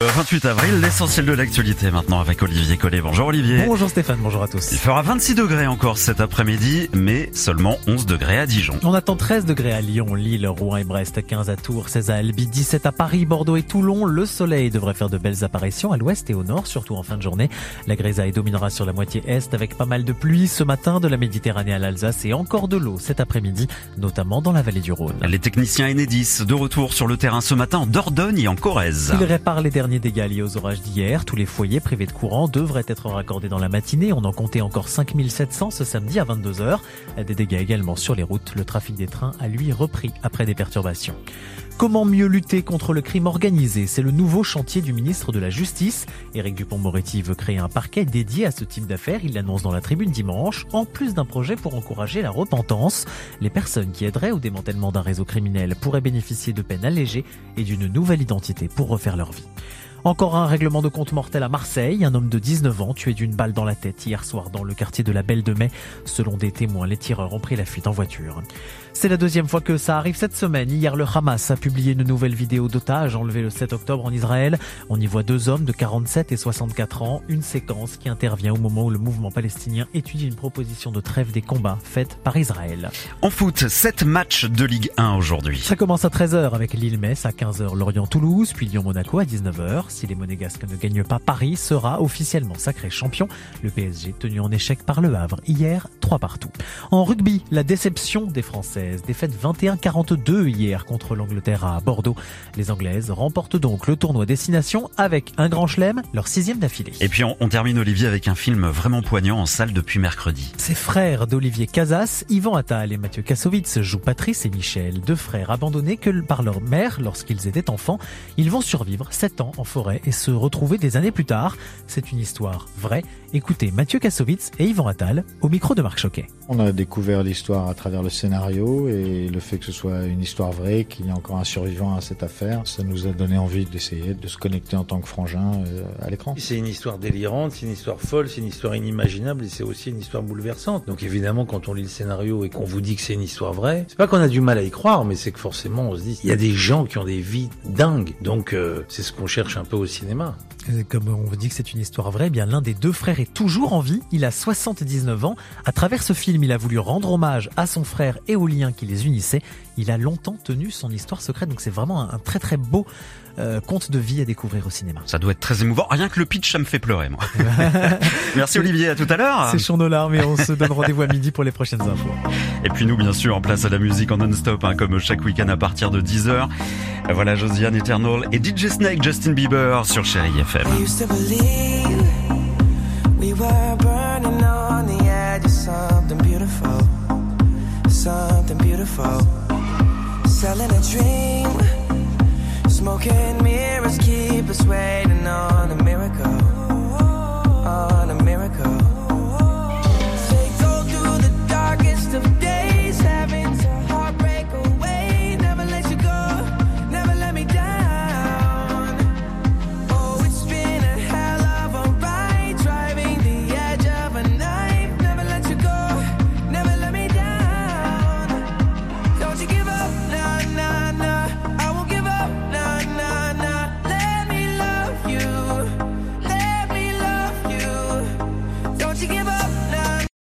28 avril, l'essentiel de l'actualité maintenant avec Olivier Collet. Bonjour Olivier. Bonjour Stéphane, bonjour à tous. Il fera 26 degrés encore cet après-midi, mais seulement 11 degrés à Dijon. On attend 13 degrés à Lyon, Lille, Rouen et Brest, 15 à Tours, 16 à Albi, 17 à Paris, Bordeaux et Toulon. Le soleil devrait faire de belles apparitions à l'ouest et au nord, surtout en fin de journée. La grisaille dominera sur la moitié est avec pas mal de pluie ce matin de la Méditerranée à l'Alsace et encore de l'eau cet après-midi, notamment dans la vallée du Rhône. Les techniciens Enedis de retour sur le terrain ce matin en Dordogne et en Corrèze. Ils réparent les derniers dégâts liés aux orages d'hier. Tous les foyers privés de courant devraient être raccordés dans la matinée. On en comptait encore 5700 ce samedi à 22h. Des dégâts également sur les routes. Le trafic des trains a lui repris après des perturbations. Comment mieux lutter contre le crime organisé? C'est le nouveau chantier du ministre de la Justice. Éric Dupond-Moretti veut créer un parquet dédié à ce type d'affaires. Il l'annonce dans la Tribune dimanche, en plus d'un projet pour encourager la repentance. Les personnes qui aideraient au démantèlement d'un réseau criminel pourraient bénéficier de peines allégées et d'une nouvelle identité pour refaire leur vie. Encore un règlement de compte mortel à Marseille. Un homme de 19 ans tué d'une balle dans la tête hier soir dans le quartier de la Belle de Mai. Selon des témoins, les tireurs ont pris la fuite en voiture. C'est la deuxième fois que ça arrive cette semaine. Hier, le Hamas a publié une nouvelle vidéo d'otages enlevés le 7 octobre en Israël. On y voit deux hommes de 47 et 64 ans. Une séquence qui intervient au moment où le mouvement palestinien étudie une proposition de trêve des combats faite par Israël. En foot, 7 matchs de Ligue 1 aujourd'hui. Ça commence à 13h avec Lille-Metz, à 15h Lorient-Toulouse, puis Lyon-Monaco à 19h. Si les Monégasques ne gagnent pas, Paris sera officiellement sacré champion. Le PSG tenu en échec par Le Havre hier, 3 partout. En rugby, la déception des Françaises. Défaite 21-42 hier contre l'Angleterre à Bordeaux. Les Anglaises remportent donc le tournoi destination avec un grand chelem, leur 6e d'affilée. Et puis on termine Olivier avec un film vraiment poignant en salle depuis mercredi. Ces frères d'Olivier Casas, Yvan Attal et Mathieu Kassovitz jouent Patrice et Michel, deux frères abandonnés par leur mère lorsqu'ils étaient enfants. Ils vont survivre 7 ans en forêt et se retrouver des années plus tard. C'est une histoire vraie. Écoutez Mathieu Kassovitz et Yvan Attal au micro de Marc Choquet. On a découvert l'histoire à travers le scénario et le fait que ce soit une histoire vraie, qu'il y ait encore un survivant à cette affaire, ça nous a donné envie d'essayer de se connecter en tant que frangin à l'écran. C'est une histoire délirante, c'est une histoire folle, c'est une histoire inimaginable et c'est aussi une histoire bouleversante. Donc évidemment, quand on lit le scénario et qu'on vous dit que c'est une histoire vraie, c'est pas qu'on a du mal à y croire, mais c'est que forcément on se dit, il y a des gens qui ont des vies dingues. Donc c'est ce qu'on cherche un peu au cinéma. Comme on vous dit que c'est une histoire vraie, eh bien l'un des deux frères est toujours en vie. Il a 79 ans. À travers ce film, il a voulu rendre hommage à son frère et aux liens qui les unissaient. Il a longtemps tenu son histoire secrète. Donc c'est vraiment un très très beau conte de vie à découvrir au cinéma. Ça doit être très émouvant. Rien que le pitch, ça me fait pleurer, moi. Merci Olivier, à tout à l'heure. C'est chaud nos larmes et on se donne rendez-vous à midi pour les prochaines infos. Et puis nous, bien sûr, en place à la musique en non-stop, comme chaque week-end à partir de 10h. Voilà Josiane Eternal et DJ Snake, Justin Bieber sur Chérie FM. I used to believe we were burning on the edge of something beautiful, selling a dream, smoking mirrors keep us waiting.